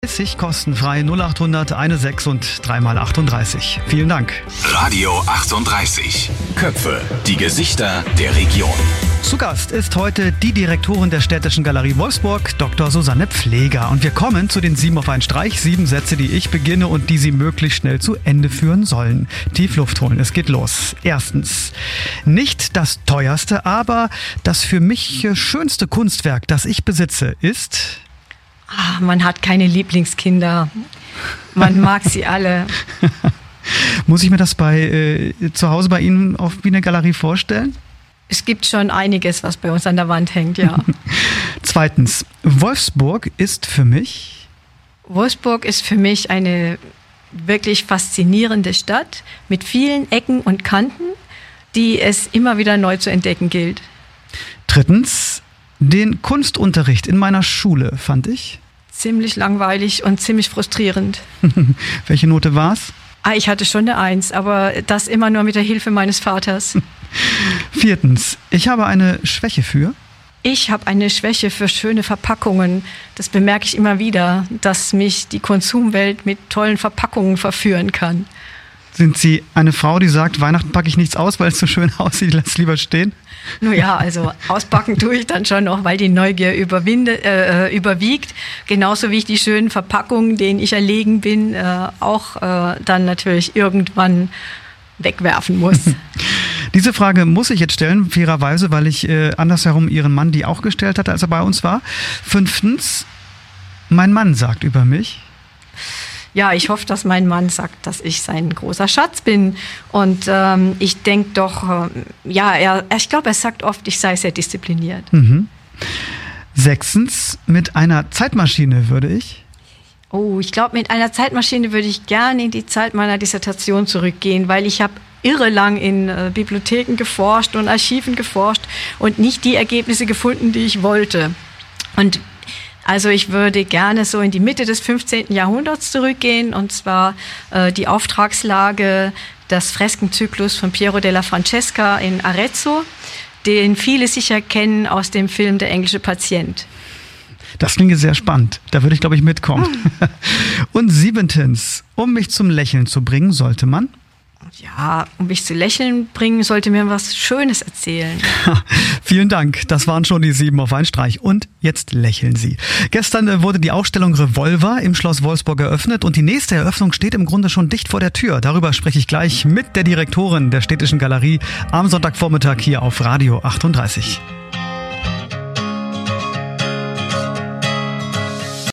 Kostenfrei 0800 16 und 3x38. Vielen Dank. Radio 38. Köpfe, die Gesichter der Region. Zu Gast ist heute die Direktorin der Städtischen Galerie Wolfsburg, Dr. Susanne Pfleger. Und wir kommen zu den 7 auf einen Streich. 7 Sätze, die ich beginne und die Sie möglichst schnell zu Ende führen sollen. Tief Luft holen, es geht los. Erstens, nicht das teuerste, aber das für mich schönste Kunstwerk, das ich besitze, ist... Man hat keine Lieblingskinder. Man mag sie alle. Muss ich mir das zu Hause bei Ihnen wie eine Galerie vorstellen? Es gibt schon einiges, was bei uns an der Wand hängt, ja. Zweitens, Wolfsburg ist für mich? Wolfsburg ist für mich eine wirklich faszinierende Stadt mit vielen Ecken und Kanten, die es immer wieder neu zu entdecken gilt. Drittens, den Kunstunterricht in meiner Schule fand ich? Ziemlich langweilig und ziemlich frustrierend. Welche Note war's? Ich hatte schon eine 1, aber das immer nur mit der Hilfe meines Vaters. Viertens, ich habe eine Schwäche für? Ich habe eine Schwäche für schöne Verpackungen. Das bemerke ich immer wieder, dass mich die Konsumwelt mit tollen Verpackungen verführen kann. Sind Sie eine Frau, die sagt, Weihnachten packe ich nichts aus, weil es so schön aussieht, lass es lieber stehen? Nun ja, also auspacken tue ich dann schon noch, weil die Neugier überwiegt. Genauso wie ich die schönen Verpackungen, denen ich erlegen bin, auch dann natürlich irgendwann wegwerfen muss. Diese Frage muss ich jetzt stellen, fairerweise, weil ich andersherum Ihren Mann die auch gestellt hatte, als er bei uns war. 5, mein Mann sagt über mich... Ja, ich hoffe, dass mein Mann sagt, dass ich sein großer Schatz bin. Und ich denke doch, ich glaube, er sagt oft, ich sei sehr diszipliniert. 6, mit einer Zeitmaschine würde ich? Ich glaube, mit einer Zeitmaschine würde ich gerne in die Zeit meiner Dissertation zurückgehen, weil ich habe irre lang in Bibliotheken geforscht und Archiven geforscht und nicht die Ergebnisse gefunden, die ich wollte. Und also ich würde gerne so in die Mitte des 15. Jahrhunderts zurückgehen, und zwar die Auftragslage des Freskenzyklus von Piero della Francesca in Arezzo, den viele sicher kennen aus dem Film Der englische Patient. Das klingt sehr spannend. Da würde ich, glaube ich, mitkommen. Und 7, um mich zum Lächeln zu bringen, sollte man? Ja, um mich zu lächeln bringen, sollte mir was Schönes erzählen. Vielen Dank. Das waren schon die 7 auf einen Streich. Und jetzt lächeln Sie. Gestern wurde die Ausstellung Revolver im Schloss Wolfsburg eröffnet und die nächste Eröffnung steht im Grunde schon dicht vor der Tür. Darüber spreche ich gleich mit der Direktorin der Städtischen Galerie am Sonntagvormittag hier auf Radio 38.